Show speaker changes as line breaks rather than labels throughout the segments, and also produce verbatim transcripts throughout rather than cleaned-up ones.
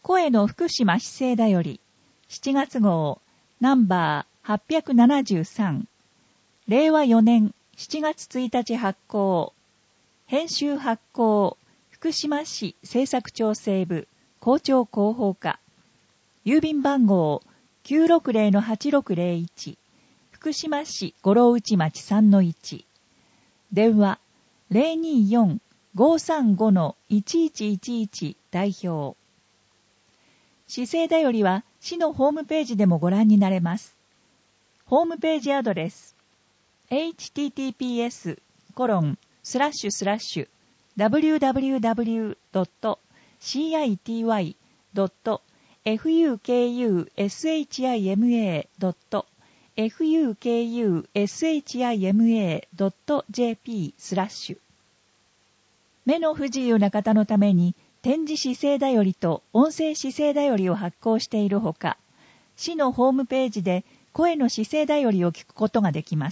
声の福島市政だよりしちがつ号ナンバーはっぴゃくななじゅうさん、れいわよねんしちがつついたち発行、編集発行福島市政策調整部校長広報課、郵便番号 きゅうろくぜろのはちろくぜろいち、福島市五郎内町 さんのいち、電話 ゼロにーよん ごーさんご いちいちいちいち 代表。市政だよりは市のホームページでもご覧になれます。ホームページアドレス エイチティーティーピーエスコロンスラッシュスラッシュダブリューダブリューダブリュードットシーアイティーワイドットエフユーケーユーエスエイチアイエムエードットエフユーケーユーエスエイチアイエムエードットジェーピー スラッシュ。目の不自由な方のために点字市政だよりと音声市政だよりを発行しているほか、市のホームページで声の市政だよりを聞くことができます。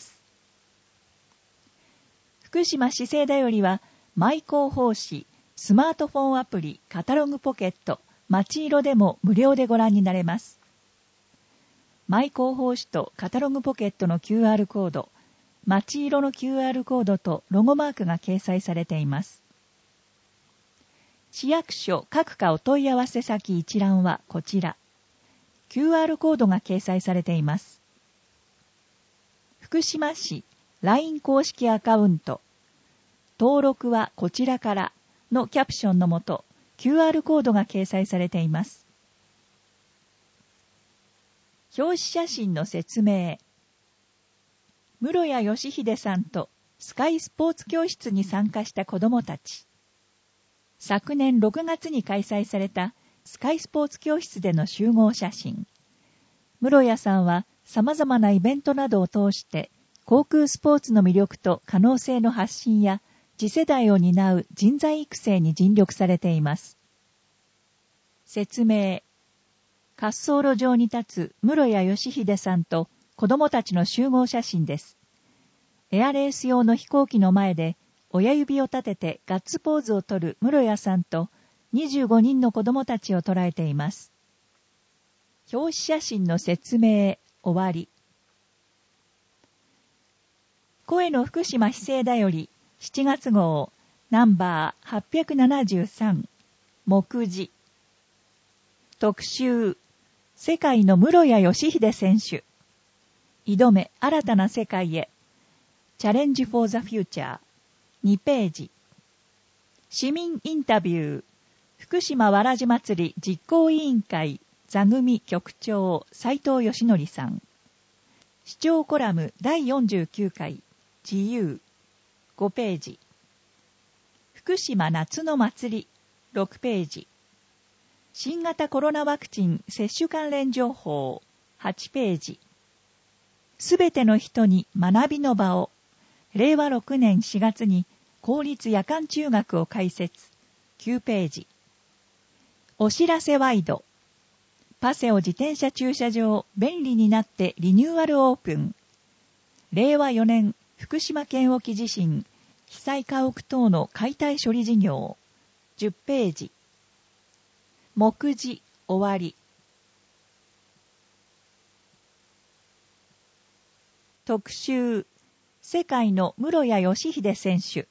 福島市政だよりは、マイ広報誌、スマートフォンアプリ、カタログポケット、まちいろでも無料でご覧になれます。マイ広報誌とカタログポケットの キューアール コード、まちいろの キューアール コードとロゴマークが掲載されています。市役所各課お問い合わせ先一覧はこちら。キューアール コードが掲載されています。福島市 ライン 公式アカウント、登録はこちらからのキャプションのもと、キューアール コードが掲載されています。表紙写真の説明。室谷義秀さんとスカイスポーツ教室に参加した子どもたち。昨年ろくがつに開催されたスカイスポーツ教室での集合写真。室谷さんは様々なイベントなどを通して航空スポーツの魅力と可能性の発信や次世代を担う人材育成に尽力されています。説明。滑走路上に立つ室谷義秀さんと子どもたちの集合写真です。エアレース用の飛行機の前で親指を立ててガッツポーズをとる室谷さんとにじゅうごにんの子どもたちを捉えています。表紙写真の説明終わり。声の福島市政だよりしちがつ号ナンバーはっぴゃくななじゅうさん、目次。特集、世界の室谷義秀選手。挑め新たな世界へ。チャレンジフォーザフューチャー。にページ。市民インタビュー。福島わらじ祭り実行委員会座組局長斉藤義則さん。市長コラムだいよんじゅうきゅうかい自由ごページ。福島夏の祭りろくページ。新型コロナワクチン接種関連情報はちページ。すべての人に学びの場をれいわろくねんしがつに公立夜間中学を開設きゅうページ。お知らせワイド。パセオ自転車駐車場便利になってリニューアルオープン。れいわよねん福島県沖地震被災家屋等の解体処理事業じゅっページ。目次終わり。特集、世界の室谷義秀選手。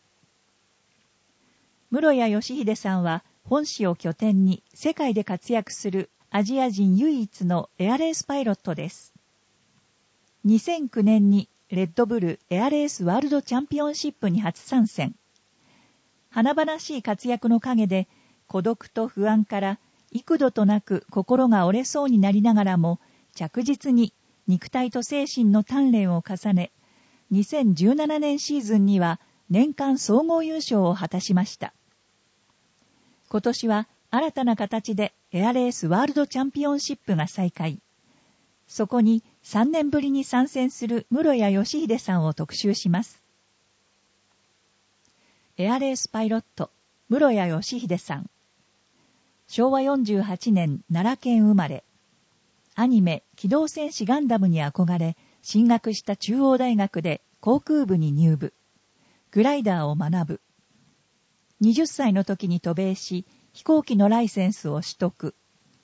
室谷義秀さんは本市を拠点に世界で活躍するアジア人唯一のエアレースパイロットです。にせんきゅうねんにレッドブルエアレースワールドチャンピオンシップに初参戦。華々しい活躍の陰で孤独と不安から幾度となく心が折れそうになりながらも着実に肉体と精神の鍛錬を重ね、にせんじゅうななねんシーズンには年間総合優勝を果たしました。今年は新たな形でエアレースワールドチャンピオンシップが再開。そこにさんねんぶりに参戦する室谷義秀さんを特集します。エアレースパイロット、室谷義秀さん。しょうわよんじゅうはちねん奈良県生まれ。アニメ、機動戦士ガンダムに憧れ、進学した中央大学で航空部に入部。グライダーを学ぶ。はたちの時に渡米し、飛行機のライセンスを取得。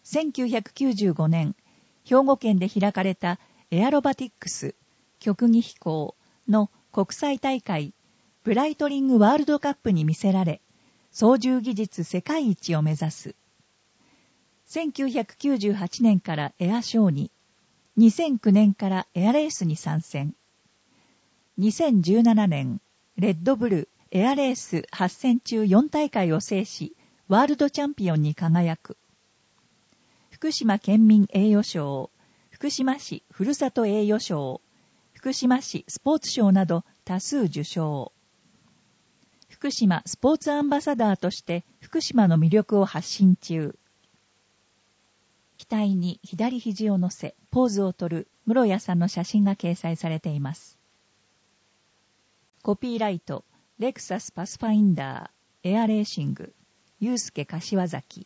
せんきゅうひゃくきゅうじゅうごねん、兵庫県で開かれたエアロバティックス競技飛行の国際大会ブライトリングワールドカップに魅せられ、操縦技術世界一を目指す。せんきゅうひゃくきゅうじゅうはちねんからエアショーに、にせんきゅうねんからエアレースに参戦。にせんじゅうななねん、レッドブルエアレースはっせん中よん大会を制し、ワールドチャンピオンに輝く。福島県民栄誉賞、福島市ふるさと栄誉賞、福島市スポーツ賞など多数受賞。福島スポーツアンバサダーとして福島の魅力を発信中。機体に左肘を乗せポーズをとる室谷さんの写真が掲載されています。コピーライト、レクサスパスファインダー、エアレーシング、ユースケ柏崎。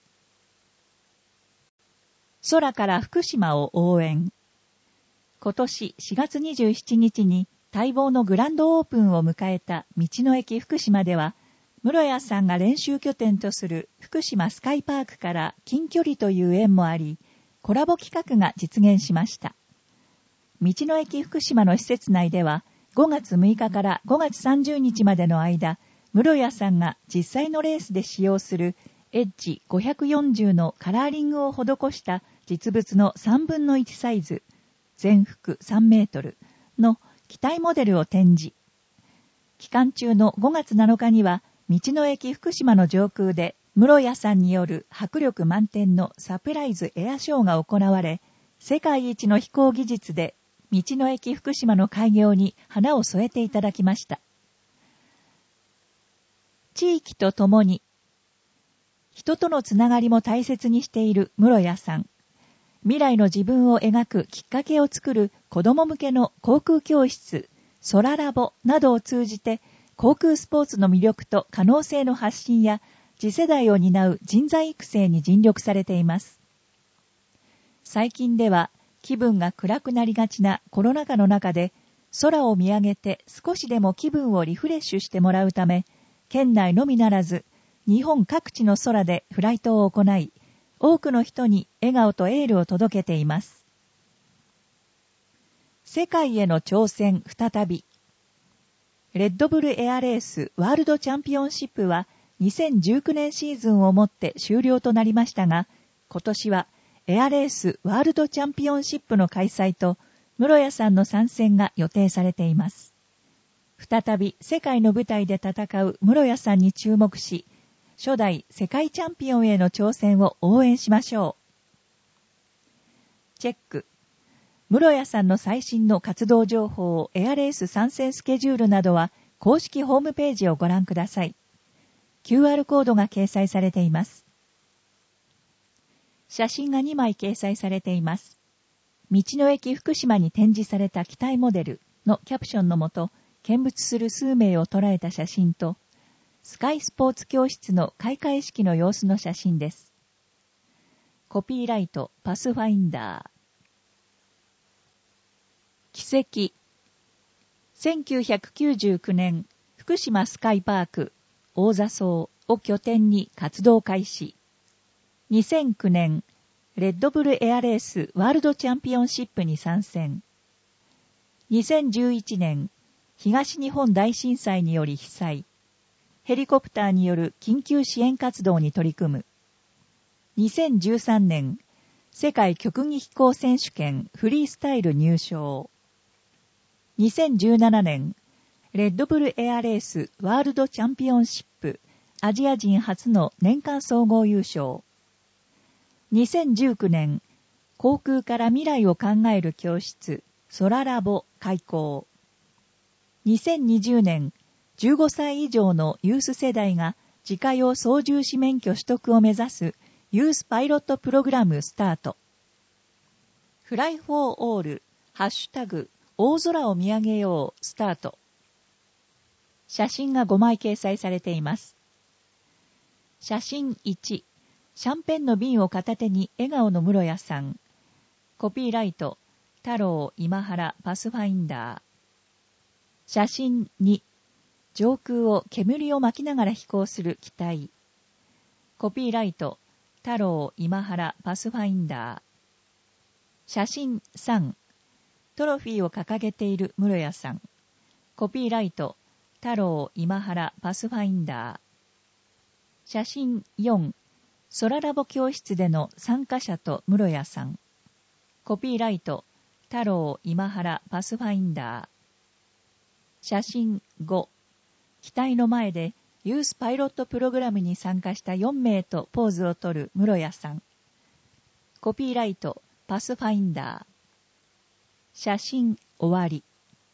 空から福島を応援。今年しがつにじゅうしちにちに待望のグランドオープンを迎えた道の駅福島では、室谷さんが練習拠点とする福島スカイパークから近距離という縁もあり、コラボ企画が実現しました。道の駅福島の施設内では、ごがつむいかからごがつさんじゅうにちまでの間、室谷さんが実際のレースで使用するエッジごひゃくよんじゅうのカラーリングを施した実物のさんぶんのいちサイズ、全幅さんメートルの機体モデルを展示。期間中のごがつなのかには、道の駅福島の上空で室谷さんによる迫力満点のサプライズエアショーが行われ、世界一の飛行技術で道の駅福島の開業に花を添えていただきました。地域とともに人とのつながりも大切にしている室谷さん。未来の自分を描くきっかけを作る子ども向けの航空教室、空ラボなどを通じて、航空スポーツの魅力と可能性の発信や、次世代を担う人材育成に尽力されています。最近では、気分が暗くなりがちなコロナ禍の中で、空を見上げて少しでも気分をリフレッシュしてもらうため、県内のみならず、日本各地の空でフライトを行い、多くの人に笑顔とエールを届けています。世界への挑戦再び。レッドブルエアレースワールドチャンピオンシップはにせんじゅうきゅうねんシーズンをもって終了となりましたが、今年はエアレースワールドチャンピオンシップの開催と室谷さんの参戦が予定されています。再び世界の舞台で戦う室谷さんに注目し、初代世界チャンピオンへの挑戦を応援しましょう。チェック。室谷さんの最新の活動情報をエアレース参戦スケジュールなどは公式ホームページをご覧ください。キューアール コードが掲載されています。写真がにまい掲載されています。道の駅福島に展示された機体モデルのキャプションのもと、見物する数名を捉えた写真と、スカイスポーツ教室の開会式の様子の写真です。コピーライト、パスファインダー。奇跡。せんきゅうひゃくきゅうじゅうきゅうねん、福島スカイパーク、大座荘を拠点に活動開始。にせんきゅうねん、レッドブルエアレースワールドチャンピオンシップに参戦。にせんじゅういちねん、東日本大震災により被災。ヘリコプターによる緊急支援活動に取り組む。にせんじゅうさんねん、世界競技飛行選手権フリースタイル入賞。にせんじゅうななねん、レッドブルエアレースワールドチャンピオンシップアジア人初の年間総合優勝。にせんじゅうきゅうねん、航空から未来を考える教室空ラボ開校。にせんにじゅうねん、じゅうごさい以上のユース世代が自家用操縦士免許取得を目指すユースパイロットプログラムスタート。フライフォーオール、ハッシュタグ、大空を見上げようスタート。写真がごまい掲載されています。写真いち、シャンペンの瓶を片手に笑顔の室谷さん。コピーライト、太郎今原パスファインダー。写真に、上空を煙を巻きながら飛行する機体。コピーライト、 太郎今原パスファインダー。写真さん、トロフィーを掲げている室谷さん。コピーライト、太郎今原パスファインダー。写真よん、空ラボ教室での参加者と室谷さん。コピーライト、太郎今原パスファインダー。写真ご、機体の前でユースパイロットプログラムに参加したよん名とポーズをとる室谷さん。コピーライト、パスファインダー。写真終わり。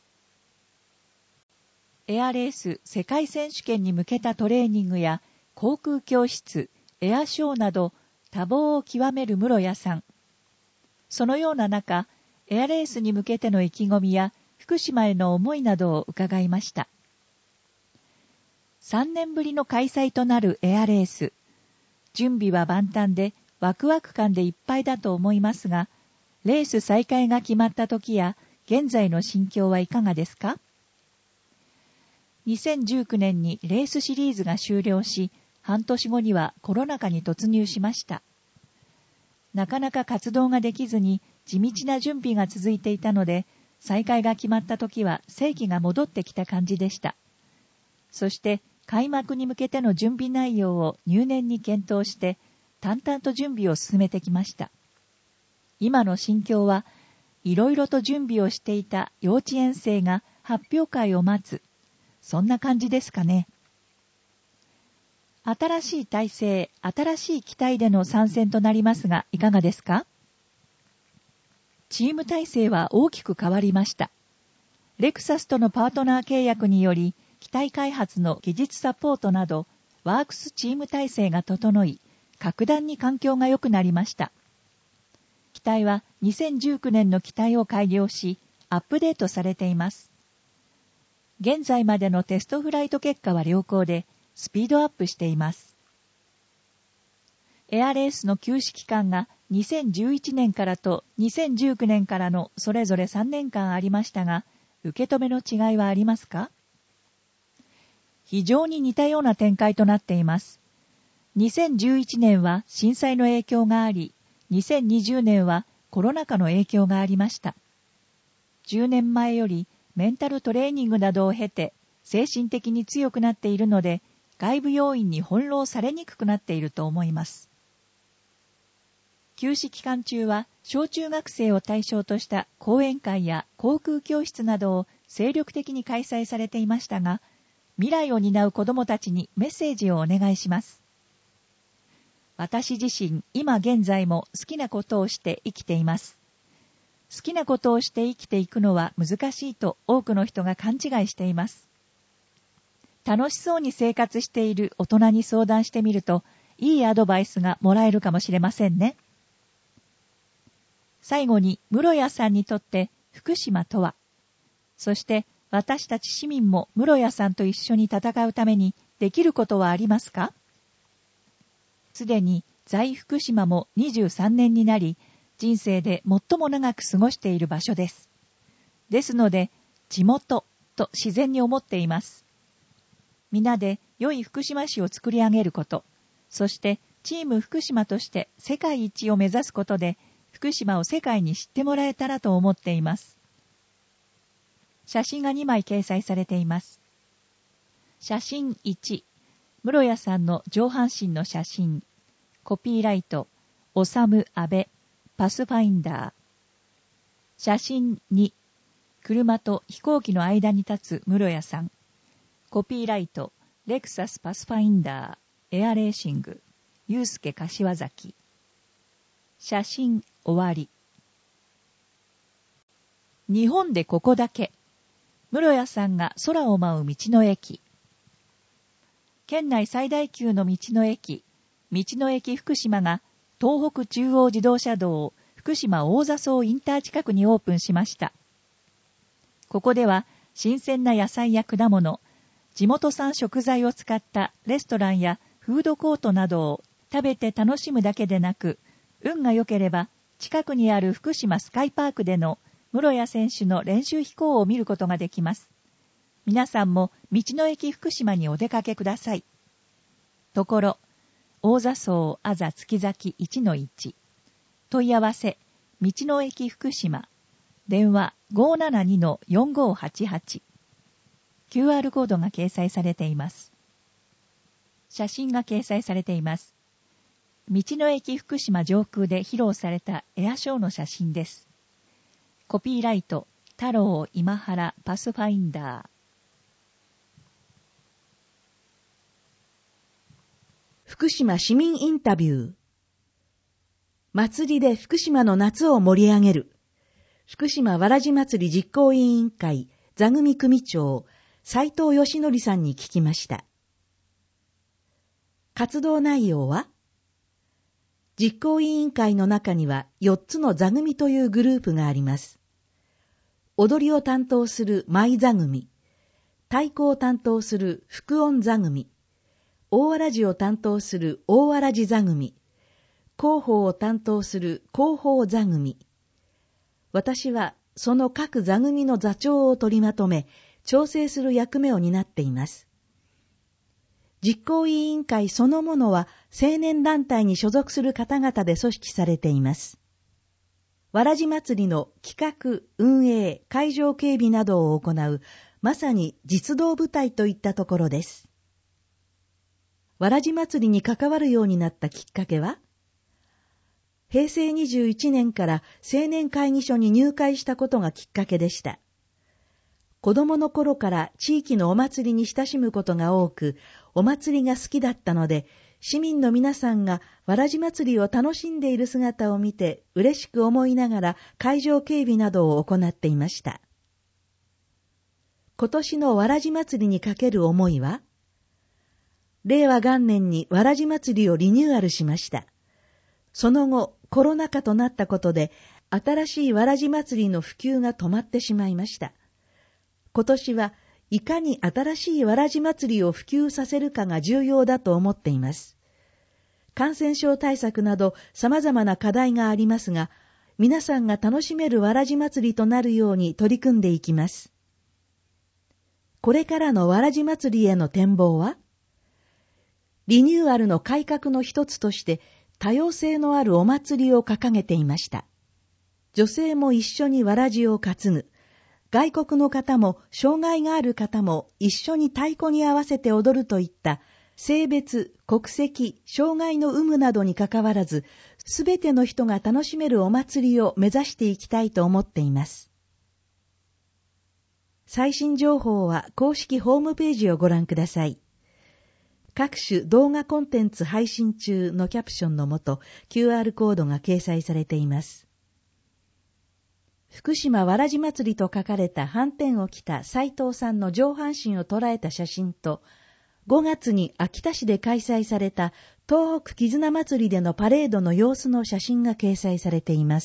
エアレース世界選手権に向けたトレーニングや航空教室、エアショーなど多忙を極める室谷さん。そのような中、エアレースに向けての意気込みや福島への思いなどを伺いました。さんねんぶりの開催となるエアレース。準備は万端でワクワク感でいっぱいだと思いますが、レース再開が決まった時や現在の心境はいかがですか？にせんじゅうきゅうねんにレースシリーズが終了し、半年後にはコロナ禍に突入しました。なかなか活動ができずに地道な準備が続いていたので、再開が決まった時は生気が戻ってきた感じでした。そして開幕に向けての準備内容を入念に検討して、淡々と準備を進めてきました。今の心境は、いろいろと準備をしていた幼稚園生が発表会を待つ、そんな感じですかね。新しい体制、新しい機体での参戦となりますが、いかがですか？チーム体制は大きく変わりました。レクサスとのパートナー契約により、機体開発の技術サポートなど、ワークスチーム体制が整い、格段に環境が良くなりました。機体はにせんじゅうきゅうねんの機体を改良し、アップデートされています。現在までのテストフライト結果は良好で、スピードアップしています。エアレースの休止期間がにせんじゅういちねんからとにせんじゅうきゅうねんからのそれぞれさんねんかんありましたが、受け止めの違いはありますか？非常に似たような展開となっています。にせんじゅういちねんは震災の影響があり、にせんにじゅうねんはコロナ禍の影響がありました。じゅうねんまえよりメンタルトレーニングなどを経て精神的に強くなっているので、外部要因に翻弄されにくくなっていると思います。休止期間中は小中学生を対象とした講演会や航空教室などを精力的に開催されていましたが、未来を担う子どもたちにメッセージをお願いします。私自身、今現在も好きなことをして生きています。好きなことをして生きていくのは難しいと多くの人が勘違いしています。楽しそうに生活している大人に相談してみると、いいアドバイスがもらえるかもしれませんね。最後に、室谷さんにとって福島とは、そして私たち市民も室谷さんと一緒に戦うためにできることはありますか？すでに在福島もにじゅうさんねんになり、人生で最も長く過ごしている場所です。ですので、地元と自然に思っています。皆で良い福島市を作り上げること、そしてチーム福島として世界一を目指すことで、福島を世界に知ってもらえたらと思っています。写真がにまい掲載されています。写真いち、室谷さんの上半身の写真。コピーライト、おさむあべ、パスファインダー。写真に、車と飛行機の間に立つ室谷さん。コピーライト、レクサスパスファインダー、エアレーシング、ゆうすけ柏崎。写真終わり。日本でここだけ。室谷さんが空を舞う道の駅。県内最大級の道の駅、道の駅福島が東北中央自動車道福島大座荘インター近くにオープンしました。ここでは新鮮な野菜や果物、地元産食材を使ったレストランやフードコートなどを食べて楽しむだけでなく、運が良ければ近くにある福島スカイパークでの室谷選手の練習飛行を見ることができます。皆さんも道の駅福島にお出かけください。ところ、 大座荘あざ月崎 いちのいち。問い合わせ、道の駅福島。電話 ごーななにのよんごーはちはち。キューアール コードが掲載されています。写真が掲載されています。道の駅福島上空で披露されたエアショーの写真です。コピーライト、太郎今原パスファインダー。
福島市民インタビュー。祭りで福島の夏を盛り上げる。福島わらじ祭り実行委員会座組組長斉藤義則さんに聞きました。活動内容は、実行委員会の中にはよっつの座組というグループがあります。踊りを担当する舞座組、太鼓を担当する福音座組、大わらじを担当する大わらじ座組、広報を担当する広報座組。私はその各座組の座長を取りまとめ、調整する役目を担っています。実行委員会そのものは青年団体に所属する方々で組織されています。わらじ祭りの企画、運営、会場警備などを行う、まさに実動部隊といったところです。わらじ祭りに関わるようになったきっかけは、へいせいにじゅういちねんから青年会議所に入会したことがきっかけでした。子供の頃から地域のお祭りに親しむことが多く、お祭りが好きだったので、市民の皆さんがわらじ祭りを楽しんでいる姿を見て嬉しく思いながら会場警備などを行っていました。今年のわらじ祭りにかける思いは、れいわ元年にわらじ祭りをリニューアルしました。その後、コロナ禍となったことで、新しいわらじ祭りの普及が止まってしまいました。今年はいかに新しいわらじ祭りを普及させるかが重要だと思っています。感染症対策など様々な課題がありますが、皆さんが楽しめるわらじ祭りとなるように取り組んでいきます。これからのわらじ祭りへの展望は、リニューアルの改革の一つとして多様性のあるお祭りを掲げていました。女性も一緒にわらじを担ぐ。外国の方も障害がある方も一緒に太鼓に合わせて踊るといった性別、国籍、障害の有無などにかかわらず、すべての人が楽しめるお祭りを目指していきたいと思っています。最新情報は公式ホームページをご覧ください。各種動画コンテンツ配信中のキャプションのもと キューアール コードが掲載されています。福島わらじ祭りと書かれたはんてんを着た斉藤さんの上半身を捉えた写真と、ごがつに秋田市で開催された東北絆祭りでのパレードの様子の写真が掲載されています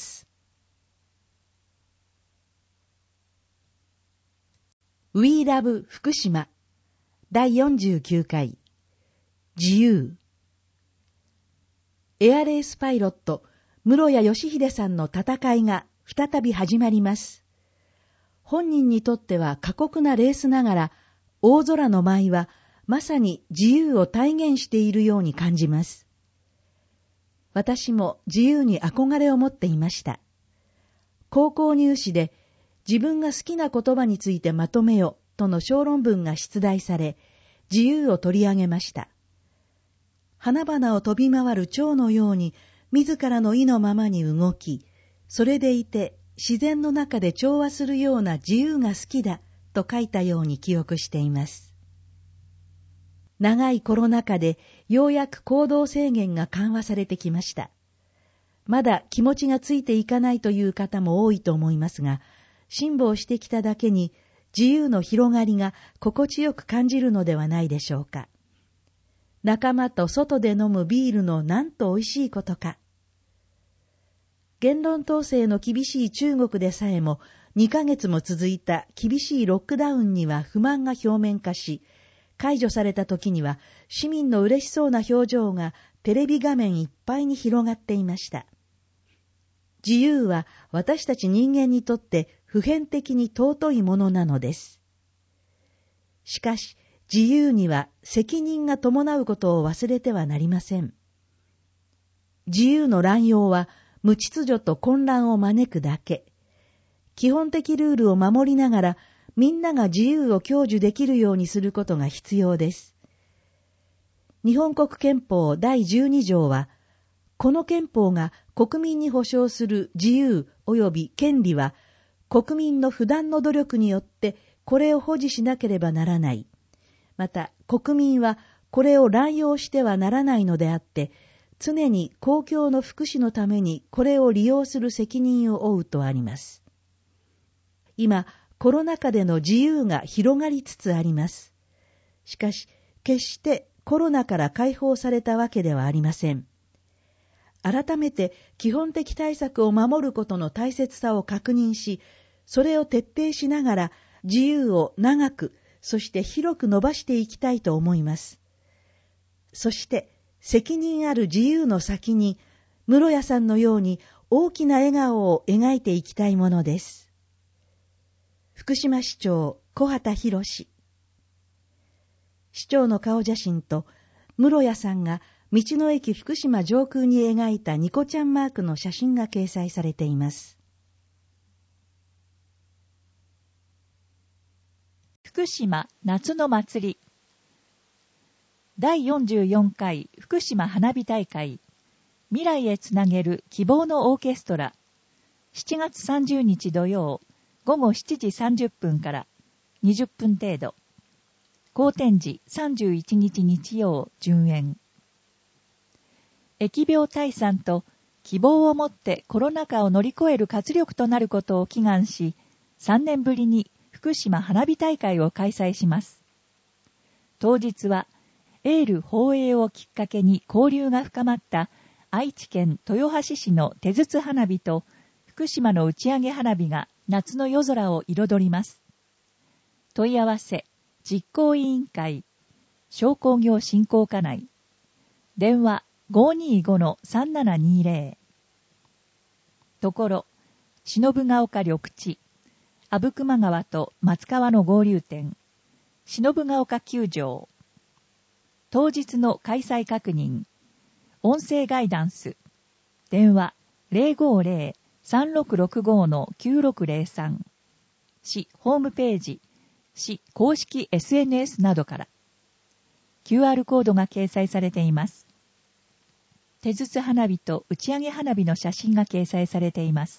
。We Love 福島だいよんじゅうきゅうかい自由。エアレースパイロット室谷義秀さんの戦いが再び始まります。本人にとっては過酷なレースながら、大空の舞はまさに自由を体現しているように感じます。私も自由に憧れを持っていました。高校入試で自分が好きな言葉についてまとめよとの小論文が出題され、自由を取り上げました。花々を飛び回る蝶のように自らの意のままに動き、それでいて自然の中で調和するような自由が好きだと書いたように記憶しています。長いコロナ禍でようやく行動制限が緩和されてきました。まだ気持ちがついていかないという方も多いと思いますが、辛抱してきただけに自由の広がりが心地よく感じるのではないでしょうか。仲間と外で飲むビールのなんと美味しいことか。言論統制の厳しい中国でさえもにかげつも続いた厳しいロックダウンには不満が表面化し、解除された時には市民の嬉しそうな表情がテレビ画面いっぱいに広がっていました。自由は私たち人間にとって普遍的に尊いものなのです。しかし自由には責任が伴うことを忘れてはなりません。 自由の乱用は無秩序と混乱を招くだけ。基本的ルールを守りながら、みんなが自由を享受できるようにすることが必要です。日本国憲法だいじゅうに条は、この憲法が国民に保障する自由及び権利は、国民の不断の努力によってこれを保持しなければならない。また、国民はこれを乱用してはならないのであって、常に公共の福祉のためにこれを利用する責任を負うとあります。今、コロナ禍での自由が広がりつつあります。しかし、決してコロナから解放されたわけではありません。改めて基本的対策を守ることの大切さを確認し、それを徹底しながら自由を長く、そして広く伸ばしていきたいと思います。そして、責任ある自由の先に、室谷さんのように大きな笑顔を描いていきたいものです。福島市長小畑博市長の顔写真と室谷さんが道の駅福島上空に描いたニコちゃんマークの写真が掲載されています。
福島夏の祭りだいよんじゅうよんかい福島花火大会未来へつなげる希望のオーケストラしちがつさんじゅうにち土曜ごごしちじさんじゅっぷんからにじゅっぷん程度好天時さんじゅういちにち日曜順延疫病退散と希望を持ってコロナ禍を乗り越える活力となることを祈願しさんねんぶりに福島花火大会を開催します。当日はエール放映をきっかけに交流が深まった愛知県豊橋市の手筒花火と福島の打ち上げ花火が夏の夜空を彩ります。問い合わせ実行委員会商工業振興課内電話 ごーにーごのさんななにーぜろ ところ忍ヶ丘緑地阿武隈川と松川の合流点忍ヶ丘球場当日の開催確認音声ガイダンス電話 ゼロごーゼロ さんろくろくごのきゅうろくゼロさん 市ホームページ市公式 エスエヌエス などから キューアール コードが掲載されています。手筒花火と打ち上げ花火の写真が掲載されています。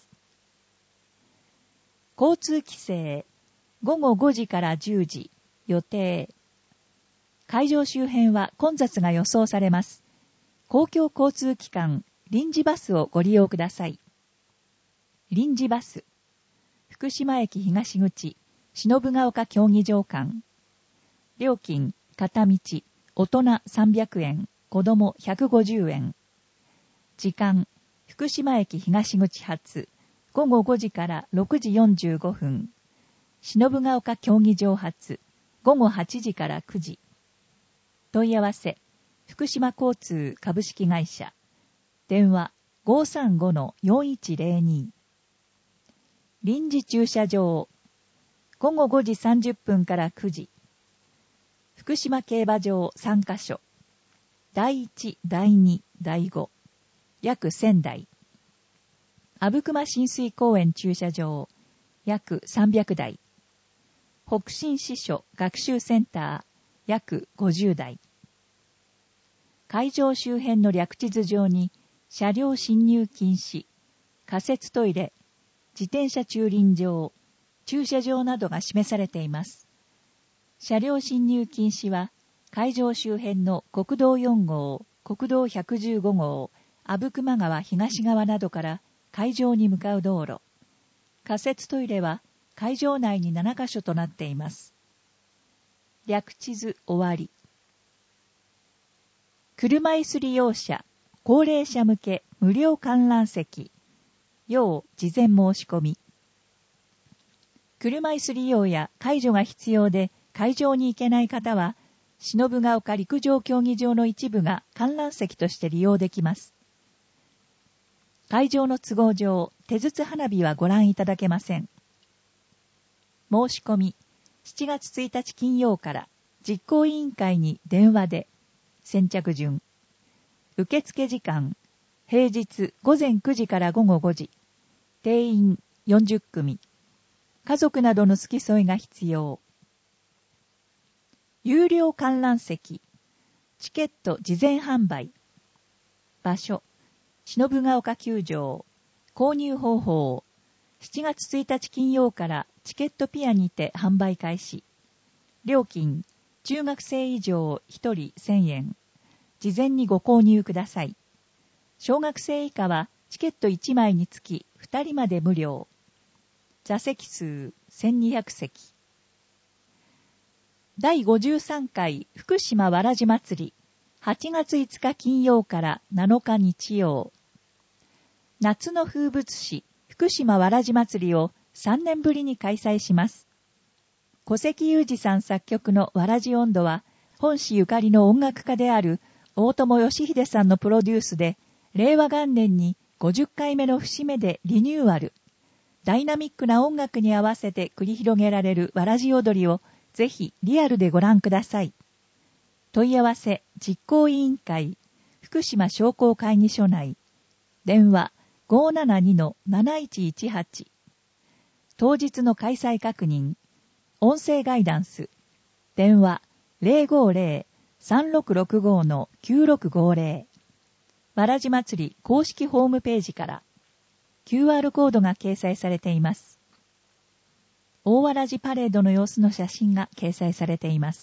交通規制ごごごじからじゅうじ予定会場周辺は混雑が予想されます。公共交通機関臨時バスをご利用ください。臨時バス福島駅東口忍ヶ丘競技場間料金片道大人さんびゃくえん子供ひゃくごじゅうえん時間福島駅東口発ごごごじからろくじよんじゅうごふん忍ヶ丘競技場発ごごはちじからくじ問い合わせ福島交通株式会社電話 ごーさんごのよんいちゼロに 臨時駐車場ごごごじさんじゅっぷんからくじ福島競馬場さんかしょだいいち、だいに、だいご約せんだい阿武隈親水公園駐車場約さんびゃくだい北信支所学習センター約ごじゅうだい会場周辺の略地図上に車両進入禁止仮設トイレ自転車駐輪場駐車場などが示されています。車両進入禁止は会場周辺の国道よんごう国道ひゃくじゅうごごう阿武隈川東側などから会場に向かう道路仮設トイレは会場内にななかしょとなっています。略地図終わり車椅子利用者高齢者向け無料観覧席要事前申し込み車椅子利用や介助が必要で会場に行けない方は忍ヶ丘陸上競技場の一部が観覧席として利用できます。会場の都合上手筒花火はご覧いただけません。申し込みしちがつついたち金曜から実行委員会に電話で先着順受付時間平日午前くじから午後ごじ。定員よんじゅっくみ。家族などの付き添いが必要。有料観覧席。チケット事前販売。場所。篠ヶ丘球場。購入方法。しちがつついたち金曜からチケットピアにて販売開始。料金。中学生以上ひとりせんえん。事前にご購入ください。小学生以下はチケットいちまいにつきふたりまで無料。座席数せんにひゃくせき。だいごじゅうさんかい福島わらじ祭り。はちがついつか金曜からなのか日曜。夏の風物詩福島わらじ祭りをさんねんぶりに開催します。小関裕二さん作曲のわらじ音頭は、本市ゆかりの音楽家である大友義秀さんのプロデュースで、令和元年にごじゅっかいめの節目でリニューアル。ダイナミックな音楽に合わせて繰り広げられるわらじ踊りを、ぜひリアルでご覧ください。問い合わせ実行委員会福島商工会議所内。電話 ごーななにのなないちいちはち。当日の開催確認。音声ガイダンス。電話 ゼロごゼロ さんろくろくご きゅうろくごゼロ。わらじ祭り公式ホームページから キューアール コードが掲載されています。大わらじパレードの様子の写真が掲載されています。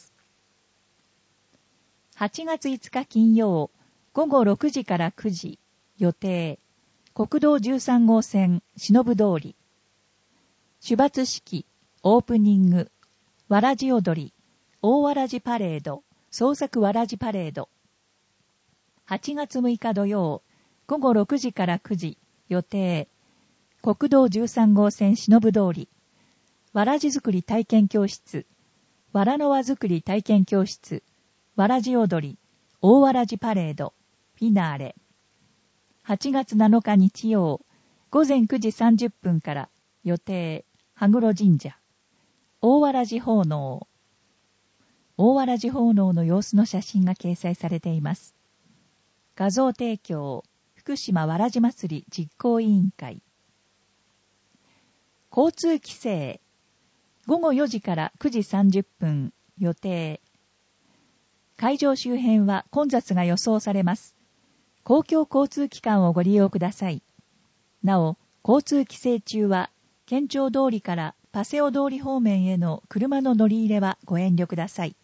はちがついつか金曜ごごろくじからくじ予定。国道じゅうさんごうせん忍通り。主罰式、オープニング、わらじ踊り、大わらじパレード、創作わらじパレード。はちがつむいか土曜ごごろくじからくじ予定。国道じゅうさんごうせん忍通り。わらじ作り体験教室、わらの輪作り体験教室、わらじ踊り、大わらじパレード、フィナーレ。はちがつなのか日曜、ごぜんくじさんじゅっぷんから予定、羽黒神社。大わらじ奉納。大わらじ奉納の様子の写真が掲載されています。画像提供、福島わらじ祭り実行委員会。交通規制。ごごよじからくじさんじゅっぷん予定。会場周辺は混雑が予想されます。公共交通機関をご利用ください。なお、交通規制中は、県庁通りからパセオ通り方面への車の乗り入れはご遠慮ください。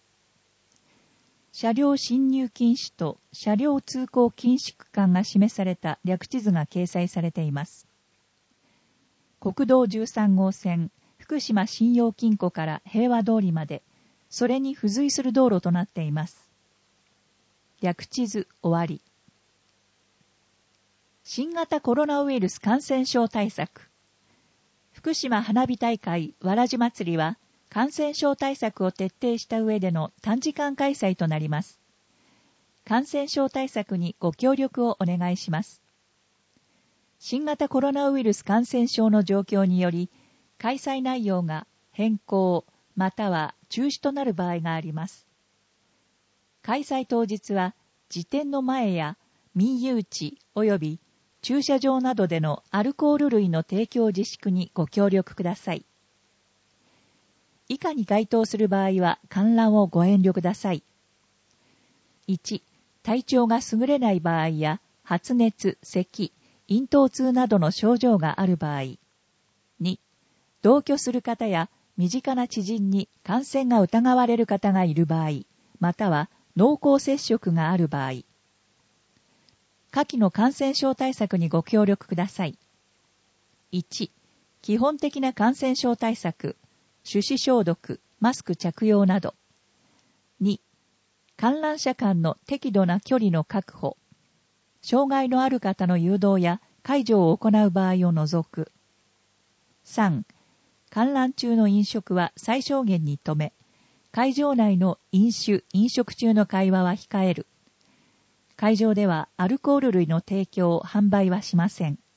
車両進入禁止と車両通行禁止区間が示された略地図が掲載されています。国道じゅうさんごうせん福島信用金庫から平和通りまで、それに付随する道路となっています。略地図終わり。新型コロナウイルス感染症対策。福島花火大会わらじ祭りは、感染症対策を徹底した上での短時間開催となります。感染症対策にご協力をお願いします。新型コロナウイルス感染症の状況により、開催内容が変更または中止となる場合があります。開催当日は、辞典の前や民有地及び駐車場などでのアルコール類の提供自粛にご協力ください。以下に該当する場合は観覧をご遠慮ください。いち、体調が優れない場合や発熱、咳、咽頭痛などの症状がある場合。に、同居する方や身近な知人に感染が疑われる方がいる場合、または濃厚接触がある場合。下記の感染症対策にご協力ください。いち、基本的な感染症対策、手指消毒、マスク着用など。に、観覧車間の適度な距離の確保。障害のある方の誘導や介助を行う場合を除く。さん、観覧中の飲食は最小限に止め、会場内の飲酒・飲食中の会話は控える。会場ではアルコール類の提供・販売はしません。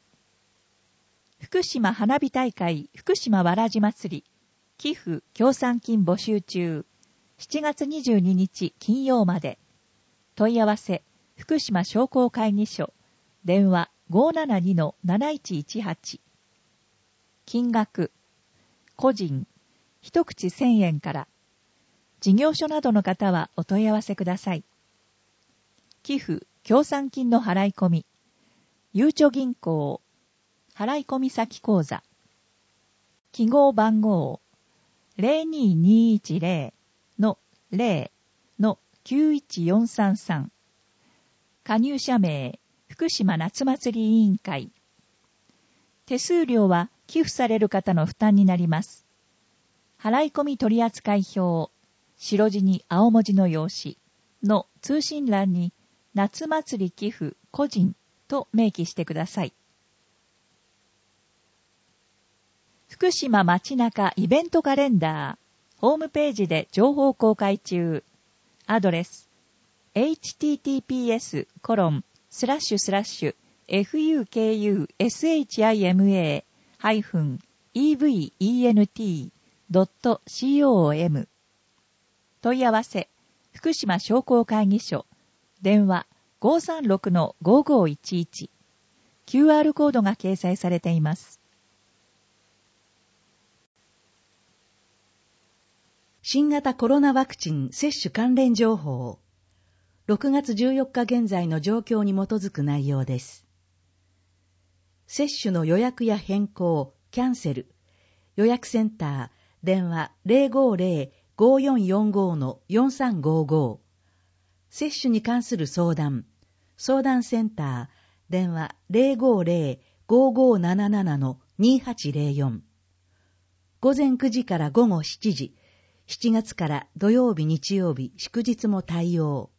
福島花火大会福島わらじ祭り、寄付・協賛金募集中。しちがつにじゅうににち金曜まで。問い合わせ、 福島商工会議所、電話 ごーななにのなないちいちはち。金額、個人、一口せんえんから。事業所などの方はお問い合わせください。寄付、協賛金の払い込み、ゆうちょ銀行、払い込み先口座、記号番号、ゼロにーにーいちゼロのゼロのきゅういちよんさんさん。加入者名、福島夏祭り委員会。手数料は寄付される方の負担になります。払い込み取扱表、白地に青文字の用紙の通信欄に夏祭り寄付個人と明記してください。福島街中イベントカレンダー、ホームページで情報公開中。アドレス、エイチティーティーピーエスコロンスラッシュスラッシュエフユーケーユーエスエイチアイエムエーハイフンイーブイイーエヌティードットコム。問い合わせ、福島商工会議所、電話 ごーさんろくのごーごーいちいち。キューアール コードが掲載されています。
新型コロナワクチン接種関連情報。ろくがつじゅうよっか現在の状況に基づく内容です。接種の予約や変更、キャンセル、予約センター、電話 ゼロごーゼロ ごーよんよんご のよんさんごーごー。接種に関する相談、相談センター、電話 ゼロごーゼロ ごーごーななな のにはちゼロよん。午前くじから午後しちじ、しちがつから土曜日日曜日祝日も対応。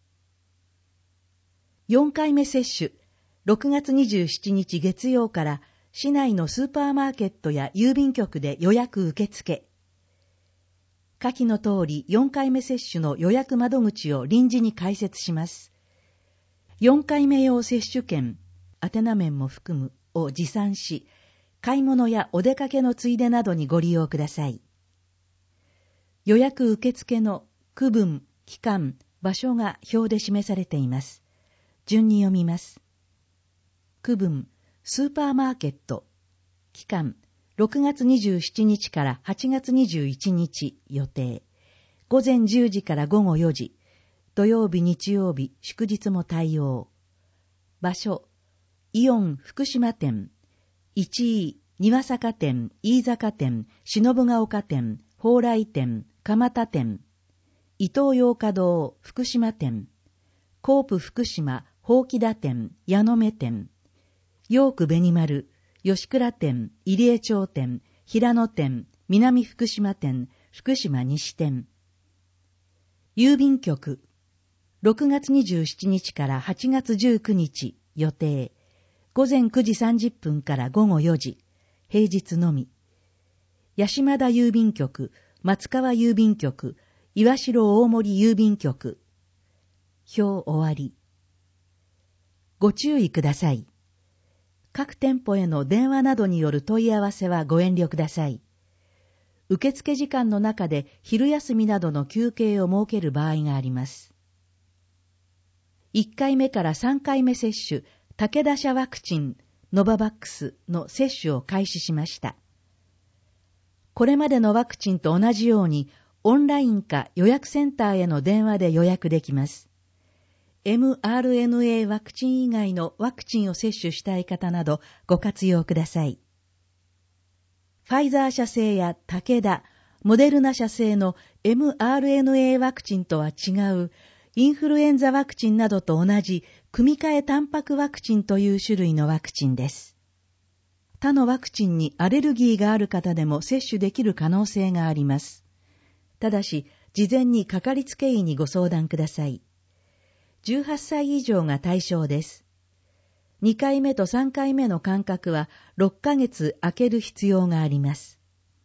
よんかいめ接種、ろくがつにじゅうしちにち月曜から市内のスーパーマーケットや郵便局で予約受付。下記の通りよんかいめ接種の予約窓口を臨時に開設します。よんかいめ用接種券、宛名面も含むを持参し、買い物やお出かけのついでなどにご利用ください。予約受付の区分、期間、場所が表で示されています。順に読みます。区分、スーパーマーケット。期間、ろくがつにじゅうしちにちからはちがつにじゅういちにち予定。午前じゅうじから午後よじ。土曜日、日曜日、祝日も対応。場所、イオン福島店。いちい、庭坂店、飯坂店、忍ヶ丘店、蓬莱店、蒲田店。伊東洋華堂、福島店。コープ福島、宝木田店、矢野目店。ヨーク紅丸、吉倉店、入江町店、平野店、南福島店、福島西店。郵便局、ろくがつにじゅうしちにちからはちがつじゅうくにち予定。午前くじさんじゅっぷんから午後よじ、平日のみ。八島田郵便局、松川郵便局、岩城大森郵便局。表終わり。ご注意ください。各店舗への電話などによる問い合わせはご遠慮ください。受付時間の中で昼休みなどの休憩を設ける場合があります。いっかいめからさんかいめ接種、武田社ワクチン、ノババックスの接種を開始しました。これまでのワクチンと同じように、オンラインか予約センターへの電話で予約できます。エムアールエヌエー ワクチン以外のワクチンを接種したい方などご活用ください。ファイザー社製や武田、モデルナ社製の エムアールエヌエー ワクチンとは違う、インフルエンザワクチンなどと同じ組み換えタンパクワクチンという種類のワクチンです。他のワクチンにアレルギーがある方でも接種できる可能性があります。ただし、事前にかかりつけ医にご相談ください。じゅうはっさい以上が対象です。にかいめとさんかいめの間隔はろっかげつ空ける必要があります。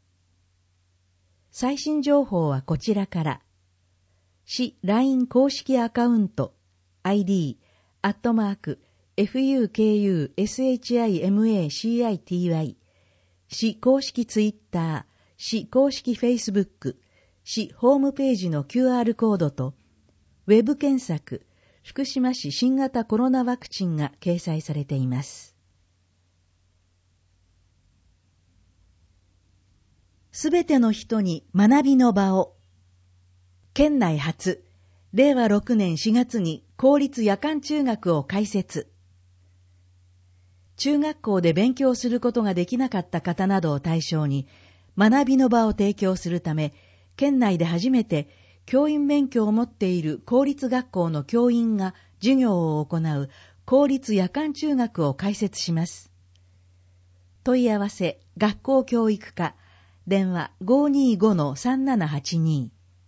最新情報はこちらから。市 ライン 公式アカウント アイディー アットマーク エフユーケーユーエスエイチアイエムエーシーアイティーワイ 市公式ツイッター、市公式フェイスブック、市ホームページの キューアール コードとウェブ検索福島市新型コロナワクチンが掲載されています。すべての人に学びの場を。県内初、れいわろくねんしがつに公立夜間中学を開設。中学校で勉強することができなかった方などを対象に、学びの場を提供するため、県内で初めて教員免許を持っている公立学校の教員が授業を行う公立夜間中学を開設します。問い合わせ、学校教育課、電話 ごーにーごのさんななはちに。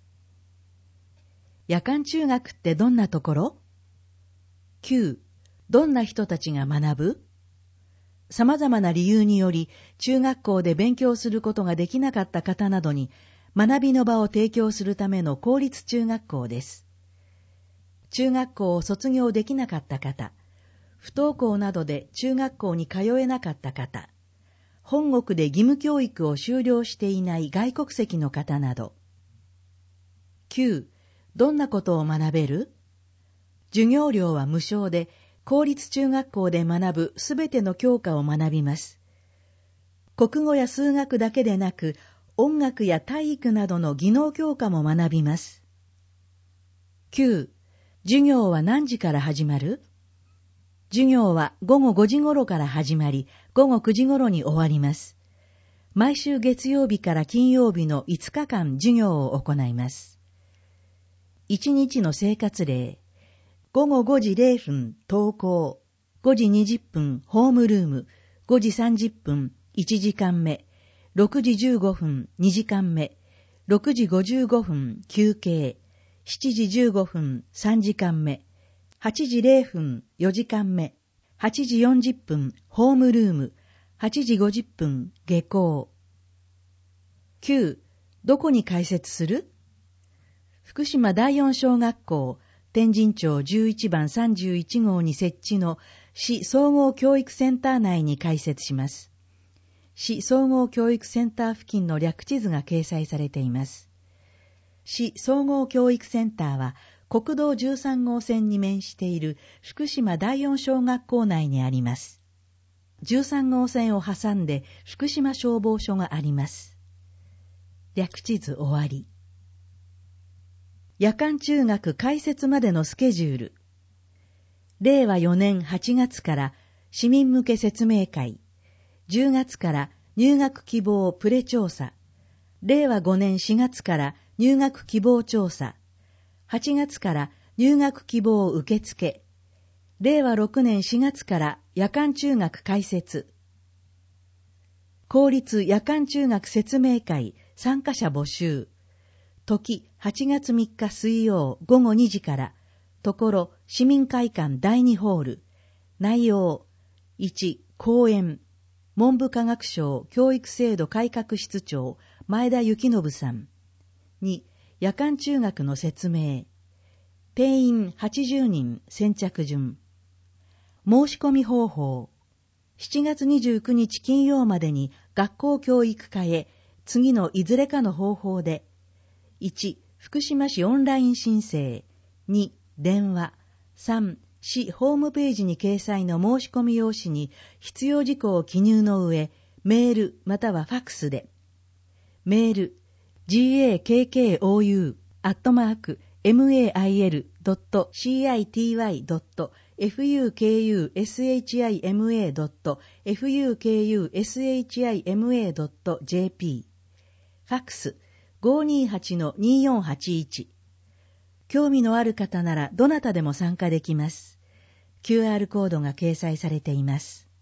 夜間中学ってどんなところ？ きゅう. どんな人たちが学ぶ？様々な理由により中学校で勉強することができなかった方などに学びの場を提供するための公立中学校です。中学校を卒業できなかった方、不登校などで中学校に通えなかった方、本国で義務教育を修了していない外国籍の方など。きゅう. どんなことを学べる？授業料は無償で、公立中学校で学ぶすべての教科を学びます。国語や数学だけでなく、音楽や体育などの技能教科も学びます。きゅう. 授業は何時から始まる？授業はごごごじ頃から始まり、ごごくじ頃に終わります。毎週月曜日から金曜日のいつかかん授業を行います。いちにちの生活例。ごごごじれいふん登校、ごじにじゅっぷんホームルーム、ごじさんじゅっぷんいちじかんめ、ろくじじゅうごふんにじかんめ、ろくじごじゅうごふん休憩、しちじじゅうごふんさんじかんめ、はちじれいふんよじかんめ、はちじよんじゅっぷんホームルーム、はちじごじゅっぷん下校。きゅう. どこに開設する？福島だいよん小学校、天神町じゅういちばんさんじゅういち号に設置の市総合教育センター内に開設します。市総合教育センター付近の略地図が掲載されています。市総合教育センターは国道じゅうさん号線に面している福島だいよん小学校内にあります。じゅうさん号線を挟んで福島消防署があります。略地図終わり。夜間中学開設までのスケジュール。れいわよねんはちがつから市民向け説明会。じゅうがつから入学希望プレ調査。れいわごねんしがつから入学希望調査。はちがつから入学希望受付。れいわろくねんしがつから夜間中学開設。公立夜間中学説明会参加者募集。時はちがつみっか水曜ごごにじから、ところ市民会館だいにホール。内容いち講演、文部科学省教育制度改革室長前田幸信さん。に夜間中学の説明。定員はちじゅうにん先着順。申し込み方法。しちがつにじゅうくにち金曜までに学校教育課へ次のいずれかの方法で、いち福島市オンライン申請、に電話、さん市ホームページに掲載の申し込み用紙に必要事項を記入の上、メールまたはファックスで。メール ジーエーケーケーオーユー アットマーク エムエーアイエル ドット シーアイティーワイ ドット エフユーケーユーエスエイチアイエムエー ドット エフユーケーユーエスエイチアイエムエー ドット ジェーピー。 ファックス ごーにーはちのにーよんはちいち。興味のある方ならどなたでも参加できます。キューアール コードが掲載されています。